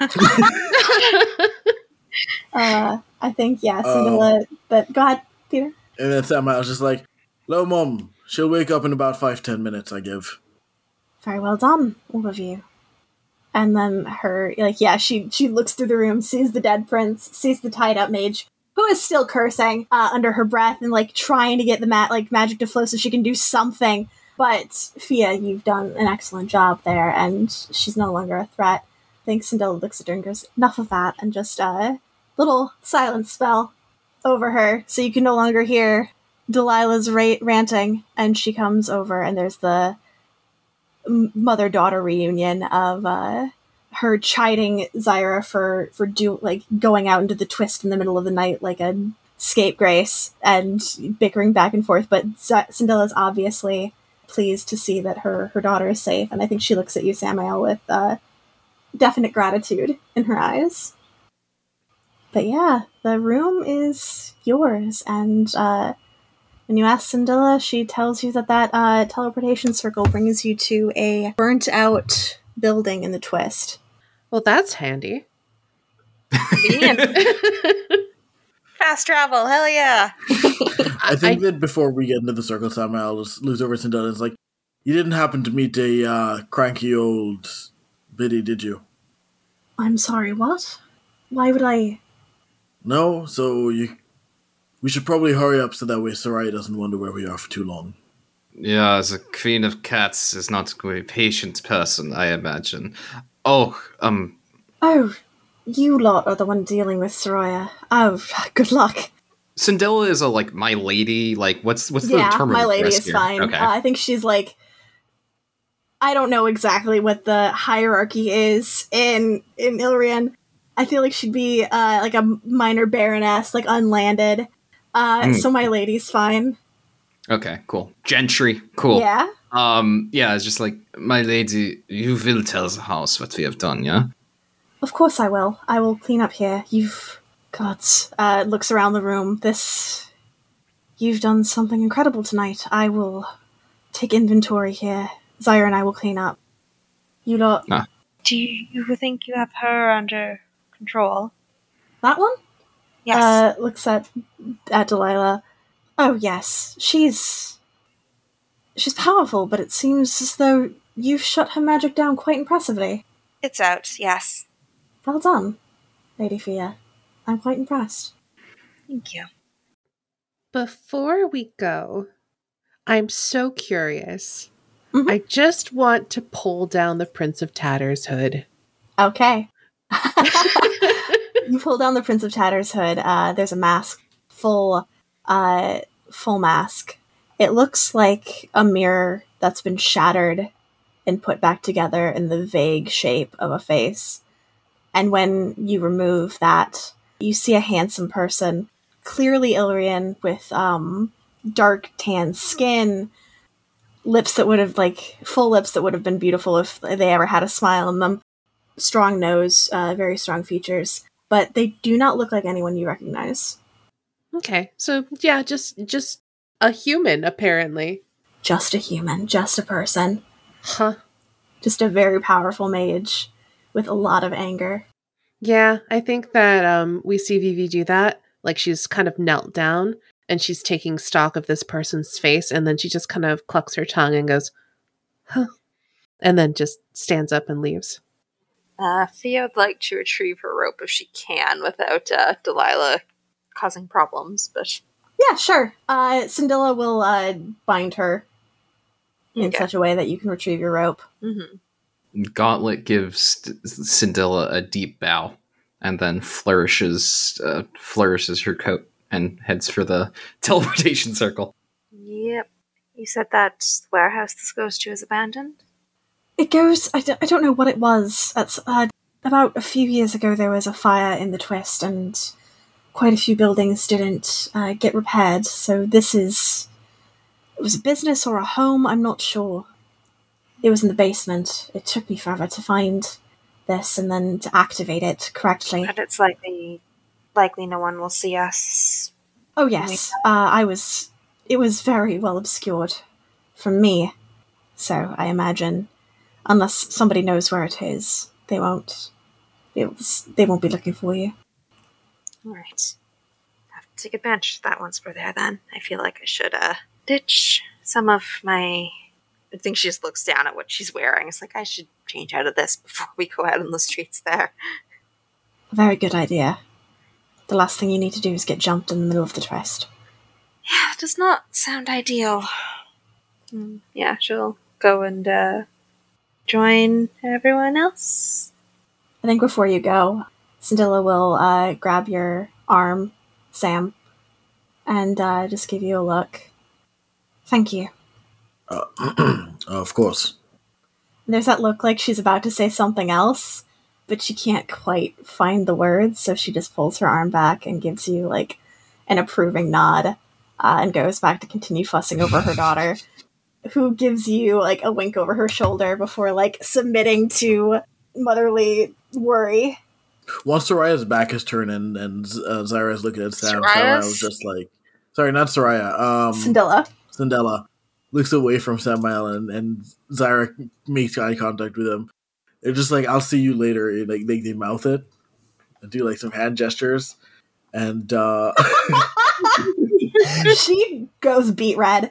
uh, I think, yeah, Syndilla, um, but go ahead, Peter. And then Samael's just like, "Hello, Mom. She'll wake up in about five, ten minutes, I give." Very well done, all of you. And then her, like, yeah, she she looks through the room, sees the dead prince, sees the tied up mage, who is still cursing uh, under her breath and, like, trying to get the ma- like magic to flow so she can do something. But, Fia, you've done an excellent job there, and she's no longer a threat. I think Syndilla looks at her and goes, enough of that, and just a uh, little silence spell over her, so you can no longer hear Delilah's ra- ranting, and she comes over, and there's the mother-daughter reunion of uh, her chiding Zyra for for do like going out into the Twist in the middle of the night like a scapegrace and bickering back and forth. But Z- Syndilla's obviously pleased to see that her her daughter is safe, and I think she looks at you, Samael, with uh, definite gratitude in her eyes. But yeah, the room is yours, and uh, when you ask Syndilla, she tells you that that uh, teleportation circle brings you to a burnt-out building in the Twist. Well, that's handy. Fast travel, hell yeah! I think I, that before we get into the circle, Sam, I'll just lose over to Syndilla. It's like, you didn't happen to meet a uh, cranky old biddy, did you? I'm sorry, what? Why would I... No, so you... We should probably hurry up so that way Soraya doesn't wonder where we are for too long. Yeah, the Queen of Cats is not a patient person, I imagine. Oh, um... Oh, you lot are the one dealing with Soraya. Oh, good luck. Syndilla is a, like, my lady, like, what's what's the yeah, term of my lady is here? fine. Okay. Uh, I think she's, like... I don't know exactly what the hierarchy is in, in Ilrian. I feel like she'd be, uh, like, a minor baroness, like, unlanded. Uh, mm. So my lady's fine. Okay, cool. Gentry, cool. Yeah? Um, yeah, it's just like, my lady, you will tell the house what we have done, yeah? Of course I will. I will clean up here. You've... God, uh, looks around the room. This... You've done something incredible tonight. I will take inventory here. Zyra and I will clean up. You lot... Ah. Do you think you have her under control? That one? Yes. Uh, looks at at Delilah. Oh, yes. She's... She's powerful, but it seems as though you've shut her magic down quite impressively. It's out, yes. Well done, Lady Fia. I'm quite impressed. Thank you. Before we go, I'm so curious. Mm-hmm. I just want to pull down the Prince of Tatters hood. Okay. You pull down the Prince of Tatters hood. Uh, there's a mask, full, uh, full mask. It looks like a mirror that's been shattered and put back together in the vague shape of a face. And when you remove that, you see a handsome person, clearly Ilrian, with um, dark tan skin, lips that would have, like, full lips that would have been beautiful if they ever had a smile in them. Strong nose, uh, very strong features. But they do not look like anyone you recognize. Okay, so yeah, just just a human, apparently. Just a human, just a person. Huh. Just a very powerful mage with a lot of anger. Yeah, I think that um, we see Vivi do that. Like, she's kind of knelt down, and she's taking stock of this person's face, and then she just kind of clucks her tongue and goes, huh. And then just stands up and leaves. Uh, Thea would like to retrieve her rope if she can without uh, Delilah causing problems, but... Yeah, sure. Uh, Cyndilla will uh, bind her in Okay. such a way that you can retrieve your rope. Mm-hmm. Gauntlet gives Cyndilla a deep bow and then flourishes uh, flourishes her coat and heads for the teleportation circle. Yep. You said that warehouse this goes to is abandoned? It goes... I, d- I don't know what it was. It's, uh, about a few years ago, there was a fire in the Twist, and quite a few buildings didn't uh, get repaired, so this is... It was a business or a home, I'm not sure. It was in the basement. It took me forever to find this and then to activate it correctly. But it's likely, likely no one will see us. Oh yes, uh, I was... It was very well obscured from me, so I imagine, unless somebody knows where it is, they won't... It was, they won't be looking for you. Alright. Have to take advantage of that once we're there then. I feel like I should, uh, ditch some of my... I think she just looks down at what she's wearing. It's like, I should change out of this before we go out on the streets there. A very good idea. The last thing you need to do is get jumped in the middle of the Twist. Yeah, that does not sound ideal. Mm, yeah, she'll go and, uh, join everyone else. I think before you go, Cyndilla will uh, grab your arm, Sam, and uh, just give you a look. Thank you. Uh, of course. And there's that look like she's about to say something else, but she can't quite find the words, so she just pulls her arm back and gives you, like, an approving nod, uh, and goes back to continue fussing over her daughter, who gives you, like, a wink over her shoulder before, like, submitting to motherly worry. Once Soraya's back is turned and, and uh, Zyra's looking at Sam, Soraya's? Sarah was just like... Sorry, not Soraya. Um, Cyndilla. Cyndilla looks away from Samael and, and Zyra makes eye contact with him. They're just like, I'll see you later. And, like, they, they mouth it and do like some hand gestures. And uh She goes beet red,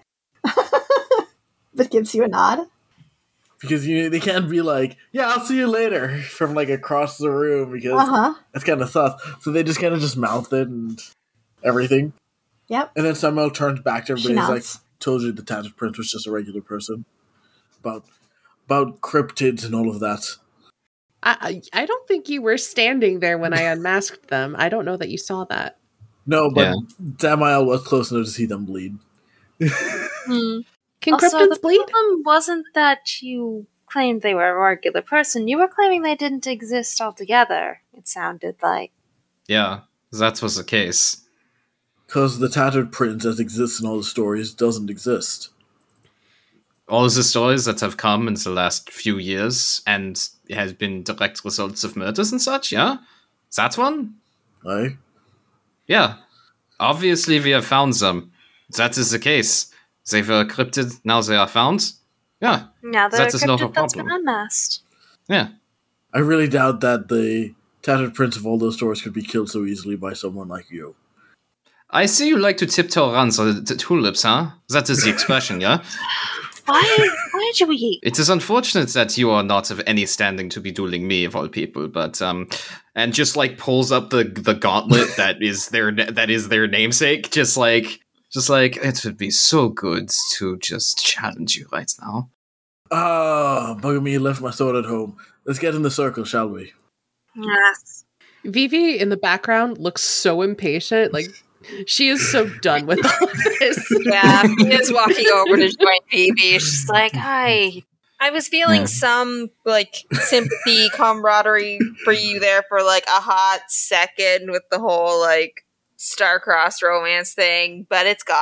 but gives you a nod. because you they can't be like, yeah, I'll see you later from like across the room because Uh-huh. that's kind of sus. So they just kind of just mouth it and everything. Yep. And then Samael turns back to She everybody and is nods. like, told you the Tattered Prince was just a regular person. About about cryptids and all of that. I, I I don't think you were standing there when I unmasked them. I don't know that you saw that. No, but Yeah. Samael was close enough to see them bleed. Hmm. Can Also, cryptids the bleed? problem wasn't that you claimed they were a regular person. You were claiming they didn't exist altogether, it sounded like. Yeah, that was the case. Because the Tattered Prince that exists in all the stories doesn't exist. All of the stories that have come in the last few years and has been direct results of murders and such, yeah? That one? Right? Yeah. Obviously we have found them. That is the case. They were cryptid, now they are found. Yeah. Now they're That is not a cryptid that's been problem. unmasked. Yeah. I really doubt that the Tattered Prince of all those stories could be killed so easily by someone like you. I see you like to tiptoe around the t- tulips, huh? That is the expression, yeah? Why? Why did we? It is unfortunate that you are not of any standing to be dueling me, of all people, but, um... And just, like, pulls up the the gauntlet that is their that is their namesake, just like... Just like, it would be so good to just challenge you right now. Ah, bugger me, left my sword at home. Let's get in the circle, shall we? Yes. Vivi in the background looks so impatient. Like, she is so done with all of this. Yeah, he is walking over to join Phoebe. She's like, hi. I was feeling Yeah. some, like, sympathy, camaraderie for you there for, like, a hot second with the whole, like, star-crossed romance thing, but it's gone.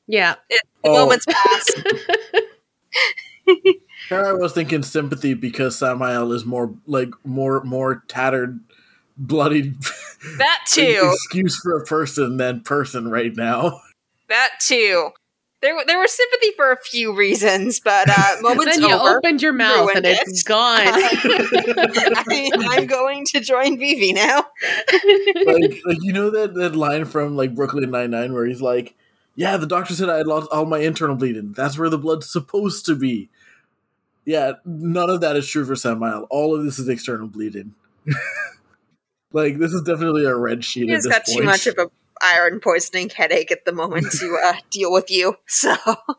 Yeah. It, the Oh. moment's passed. Here I was thinking sympathy because Samael is more like more more tattered, bloody That too. excuse for a person than person right now. That too. There, there was sympathy for a few reasons, but uh, moments Then you over. opened your mouth and ruined it's it. gone. I, I'm going to join Vivi now. like, like you know that, that line from like Brooklyn Nine-Nine where he's like, yeah, the doctor said I had lost all my internal bleeding. That's where the blood's supposed to be. Yeah, none of that is true for Samael. All of this is external bleeding. Like, this is definitely a red sheet He at has this got point. too much of a iron poisoning headache at the moment to uh, deal with you. So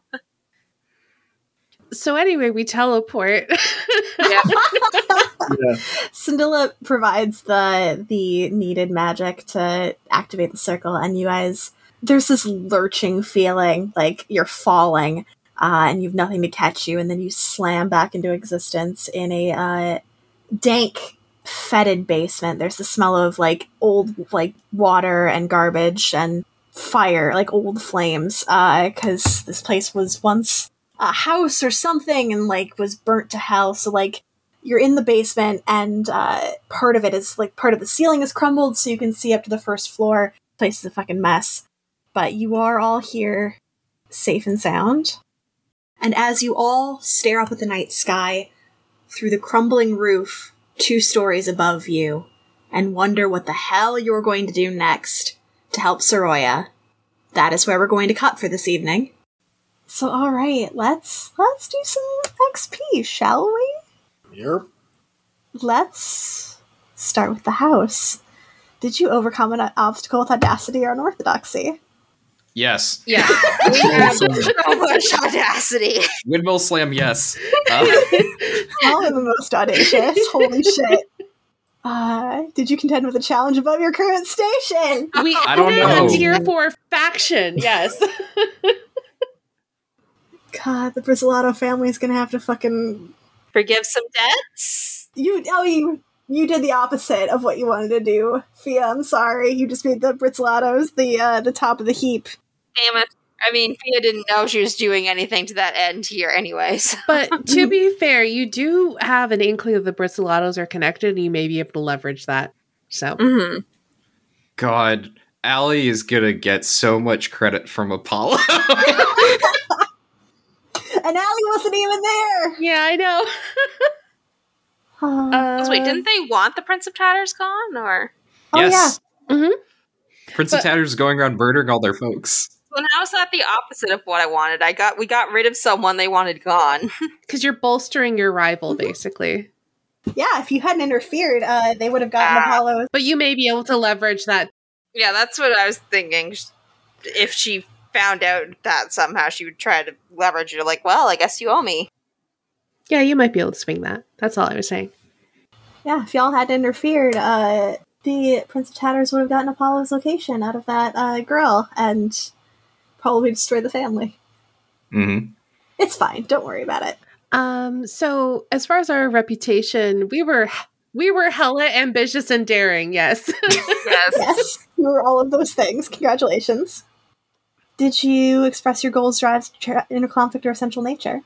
So anyway, we teleport. yeah. Yeah. Cinderella provides the the needed magic to activate the circle, and you guys, there's this lurching feeling like you're falling, uh, and you've nothing to catch you, and then you slam back into existence in a uh, dank, fetid basement. There's the smell of like old like water and garbage and fire, like old flames, because this place was once a house or something and like was burnt to hell. So like you're in the basement, and uh, part of it is like part of the ceiling is crumbled, so you can see up to the first floor. The place is a fucking mess, but you are all here, safe and sound. And as you all stare up at the night sky through the crumbling roof, two stories above you, and wonder what the hell you're going to do next to help Soroya, that is where we're going to cut for this evening. So, all right, let's let's do some X P, shall we? Yep. Let's start with the house. Did you overcome an obstacle with audacity or unorthodoxy? Yes. Yeah. We have so much audacity. Windmill slam, yes. Uh, Y'all are the most audacious. Holy shit. Uh, did you contend with a challenge above your current station? We I don't entered know. a tier four faction. Yes. God, the Brisilato family is gonna have to fucking... Forgive some debts. You, oh, you, you did the opposite of what you wanted to do, Fia. I'm sorry. You just made the Brisilatos the uh, the top of the heap. Damn it. I mean, Fia didn't know she was doing anything to that end here anyways. But to be fair, you do have an inkling that the Bristolatos are connected, and you may be able to leverage that. So, Mm-hmm. God, Allie is gonna get so much credit from Apollo. And Allie wasn't even there! yeah, I know. Uh, Uh, Wait, didn't they want the Prince of Tatters gone, or? oh, yes. Mhm. Prince But- of Tatters is going around murdering all their folks. Well, how is that the opposite of what I wanted? I got we got rid of someone they wanted gone. Because you're bolstering your rival, basically. yeah, if you hadn't interfered, uh, they would have gotten Ah. Apollo. But you may be able to leverage that. Yeah, that's what I was thinking. If she found out that somehow she would try to leverage it, like, well, I guess you owe me. Yeah, you might be able to swing that. That's all I was saying. Yeah, if y'all had interfered, uh, the Prince of Tatters would have gotten Apollo's location out of that uh, girl and probably destroyed the family. Mm-hmm. It's fine. Don't worry about it. Um, so as far as our reputation, we were we were hella ambitious and daring, yes. Yes. Yes, you were all of those things. Congratulations. Did you express your goals, drives, tra- inner conflict, or essential nature?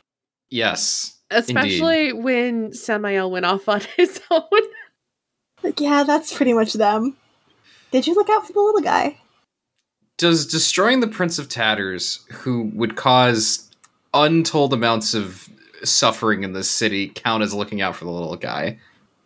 Yes. Especially when Samael went off on his own. Like, yeah, that's pretty much them. Did you look out for the little guy? Does destroying the Prince of Tatters, who would cause untold amounts of suffering in this city, count as looking out for the little guy?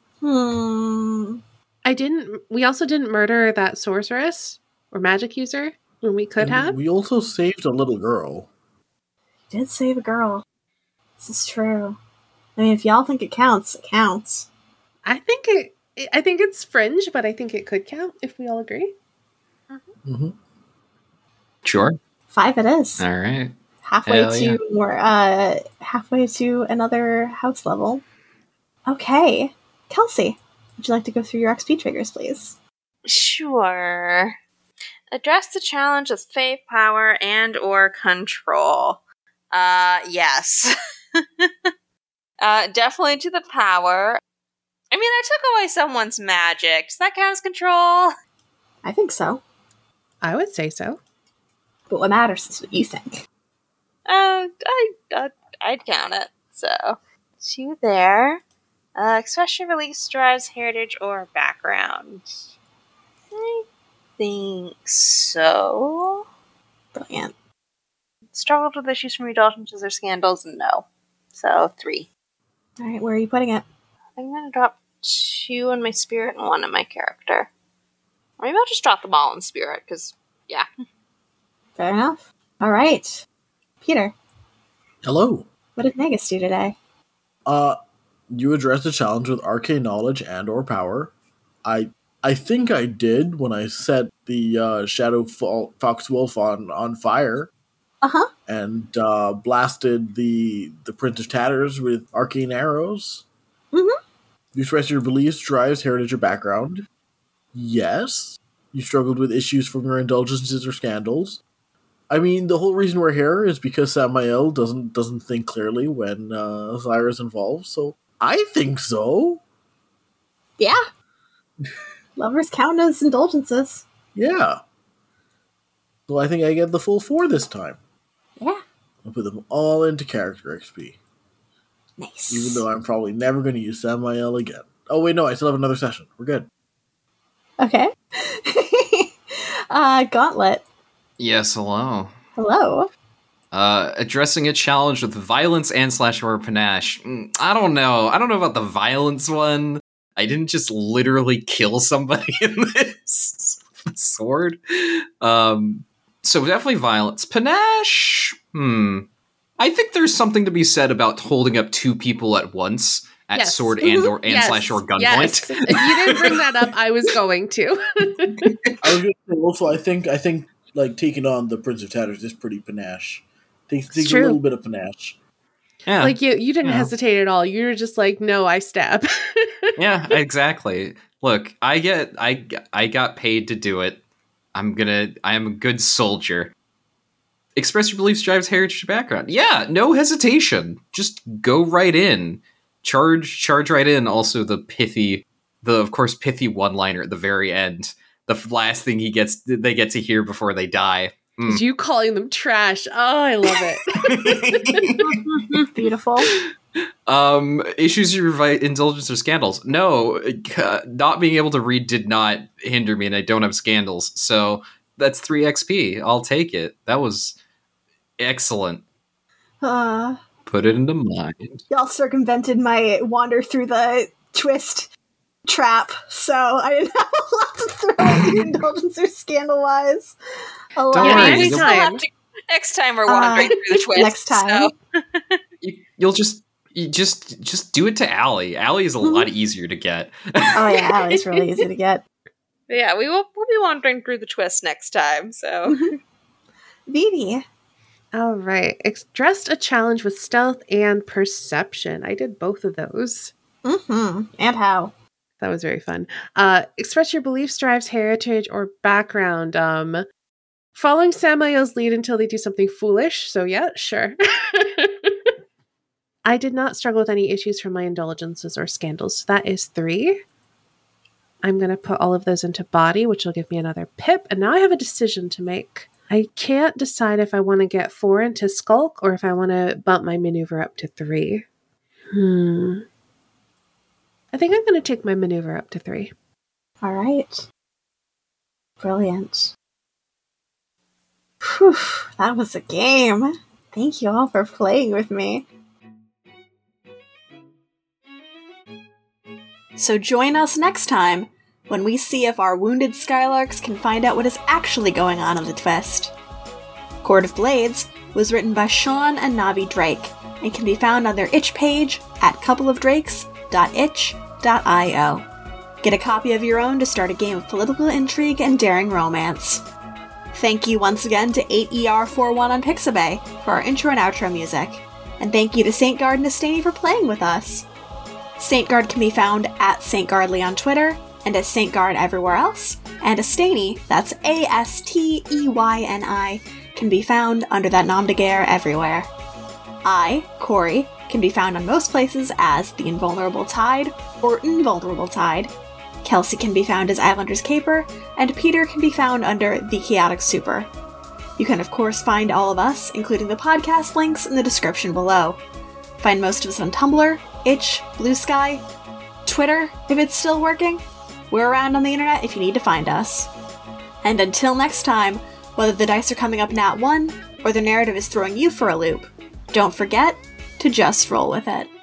Hmm. I didn't we also didn't murder that sorceress or magic user when we could have. We also saved a little girl. Did save a girl. This is true. I mean, if y'all think it counts, it counts. I think it I think it's fringe, but I think it could count if we all agree. Mm-hmm. Sure. Five it is. All right. Halfway Hell to yeah. more uh halfway to another house level. Okay. Kelsey, would you like to go through your X P triggers, please? Sure. Address the challenge with faith, power, and or control. Uh, yes. uh, definitely to the power. I mean, I took away someone's magic. Does that count as control? I think so. I would say so. But what matters is what you think. Uh, I, uh, I'd count it. So, two there. Uh, expression release drives heritage or background. I think so. Brilliant. Struggled with issues from indulgences or scandals? No. So, three. All right, where are you putting it? I'm going to drop two in my spirit and one in my character. Or maybe I'll just drop them all in spirit, because, yeah. Fair enough. All right. Peter, Hello. what did Negus do today? Uh, you addressed the challenge with arcane knowledge and or power. I I think I did when I set the uh, Shadow Fo- Fox Wolf on, on fire. Uh-huh. And uh, blasted the the Prince of Tatters with arcane arrows. Mm-hmm. You expressed your beliefs, drives, heritage, or background. Yes. You struggled with issues from your indulgences or scandals. I mean, the whole reason we're here is because Samael doesn't doesn't think clearly when uh, Zyra's involved, so I think so. Yeah. Lovers count as indulgences. Yeah. So I think I get the full four this time. Yeah. I'll put them all into character X P. Nice. Even though I'm probably never going to use Samael again. Oh, wait, no, I still have another session. We're good. Okay. uh, Gauntlet. Yes, hello. Hello. Uh, addressing a challenge with violence and slash or panache. Mm, I don't know. I don't know about the violence one. I didn't just literally kill somebody in this sword. Um, so definitely violence. Panache. Hmm. I think there's something to be said about holding up two people at once at Yes. sword and or and Yes. slash or gunpoint. Yes. If you didn't bring that up, I was going to. I was going to say also, I think, I think, like, taking on the Prince of Tatters is pretty panache. Takes, takes a true. little bit of panache. Yeah. Like you, you didn't Yeah. hesitate at all. You were just like, no, I stab. Yeah, exactly. Look, I get I I got paid to do it. I'm gonna I am a good soldier. Express your beliefs, drives heritage background. Yeah, no hesitation. Just go right in. Charge charge right in. Also the pithy the of course pithy one-liner at the very end. The last thing he gets they get to hear before they die. Mm. You calling them trash. Oh, I love it. Beautiful. Um, issues you invite indulgence or scandals? No, uh, not being able to read did not hinder me, and I don't have scandals, so that's three X P. I'll take it. That was excellent. Uh, Put it into mind. y'all circumvented my wander through the twist trap, so I didn't have a lot to throw at you, indulgence or scandal-wise. Don't Yeah, worry. we you still don't- have to, next time we're wandering Uh, through the twist. next time. So. You, you'll just you just just do it to Allie. Allie is a Mhm. lot easier to get. Oh yeah, Allie's really easy to get. Yeah, we will we'll be wandering through the twist next time. So Vivi. All right. Addressed a challenge with stealth and perception. I did both of those. Mm-hmm. And how? That was very fun. Uh, express your beliefs, drives, heritage, or background. Um, following Samael's lead until they do something foolish. So yeah, sure. I did not struggle with any issues from my indulgences or scandals. So that is three. I'm going to put all of those into body, which will give me another pip. And now I have a decision to make. I can't decide if I want to get four into skulk or if I want to bump my maneuver up to three. Hmm. I think I'm going to take my maneuver up to three. All right. Brilliant. Whew, that was a game. Thank you all for playing with me. So join us next time when we see if our wounded Skylarks can find out what is actually going on in the twist. Court of Blades was written by Sean and Navi Drake and can be found on their itch page at couple of drakes dot itch dot io. Get a copy of your own to start a game of political intrigue and daring romance. Thank you once again to eight E R forty-one on Pixabay for our intro and outro music. And thank you to Saint Guard and Astaney for playing with us. Saint Guard can be found at Saint Guardly on Twitter, and as Saint Guard everywhere else, and Astaney, that's A S T E Y N I, can be found under that nom de guerre everywhere. I, Corey, can be found on most places as The Invulnerable Tide or Invulnerable Tide. Kelsey can be found as Islander's Caper, and Peter can be found under The Chaotic Super. You can, of course, find all of us, including the podcast links, in the description below. Find most of us on Tumblr, Itch, Blue Sky, Twitter, if it's still working. We're around on the internet if you need to find us. And until next time, whether the dice are coming up nat one, or the narrative is throwing you for a loop, don't forget to just roll with it.